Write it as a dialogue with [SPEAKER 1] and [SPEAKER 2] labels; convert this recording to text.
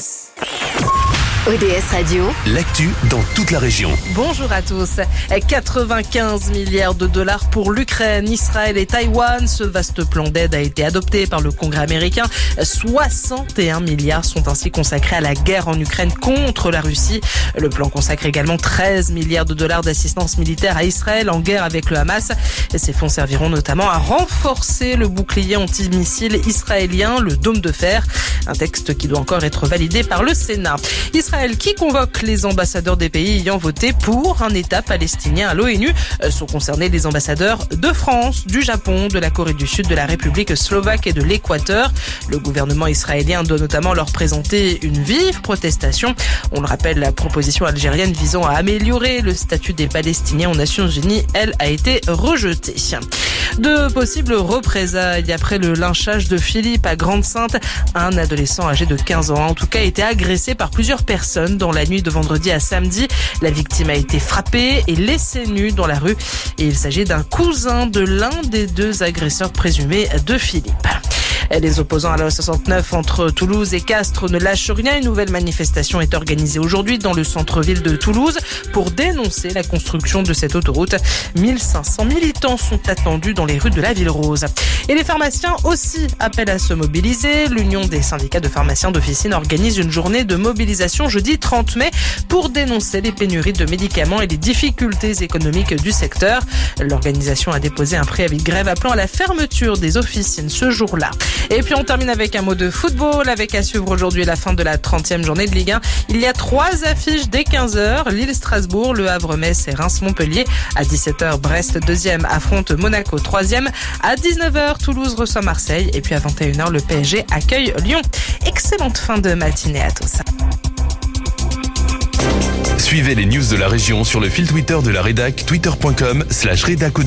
[SPEAKER 1] ODS Radio,
[SPEAKER 2] l'actu dans toute la région.
[SPEAKER 3] Bonjour à tous. 95 milliards de dollars pour l'Ukraine, Israël et Taïwan. Ce vaste plan d'aide a été adopté par le Congrès américain. 61 milliards sont ainsi consacrés à la guerre en Ukraine contre la Russie. Le plan consacre également 13 milliards de dollars d'assistance militaire à Israël en guerre avec le Hamas. Ces fonds serviront notamment à renforcer le bouclier antimissile israélien, le dôme de fer. Un texte qui doit encore être validé par le Sénat. Israël qui convoque les ambassadeurs des pays ayant voté pour un État palestinien à l'ONU. Sont concernés les ambassadeurs de France, du Japon, de la Corée du Sud, de la République slovaque et de l'Équateur. Le gouvernement israélien doit notamment leur présenter une vive protestation. On le rappelle, la proposition algérienne visant à améliorer le statut des Palestiniens aux Nations Unies, elle, a été rejetée. De possibles représailles après le lynchage de Philippe à Grande-Synthe. Un adolescent âgé de 15 ans a en tout cas été agressé par plusieurs personnes dans la nuit de vendredi à samedi. La victime a été frappée et laissée nue dans la rue. Et il s'agit d'un cousin de l'un des deux agresseurs présumés de Philippe. Les opposants à la 69 entre Toulouse et Castres ne lâchent rien. Une nouvelle manifestation est organisée aujourd'hui dans le centre-ville de Toulouse pour dénoncer la construction de cette autoroute. 1500 militants sont attendus dans les rues de la Ville Rose. Et les pharmaciens aussi appellent à se mobiliser. L'Union des syndicats de pharmaciens d'officine organise une journée de mobilisation jeudi 30 mai pour dénoncer les pénuries de médicaments et les difficultés économiques du secteur. L'organisation a déposé un préavis de grève appelant à la fermeture des officines ce jour-là. Et puis on termine avec un mot de football, avec à suivre aujourd'hui la fin de la 30e journée de Ligue 1. Il y a 3 affiches dès 15h, Lille-Strasbourg, Le Havre-Metz et Reims-Montpellier. À 17h, Brest 2e affronte Monaco 3e. À 19h, Toulouse reçoit Marseille. Et puis à 21h, le PSG accueille Lyon. Excellente fin de matinée à tous.
[SPEAKER 2] Suivez les news de la région sur le fil Twitter de la rédac, twitter.com/rédac.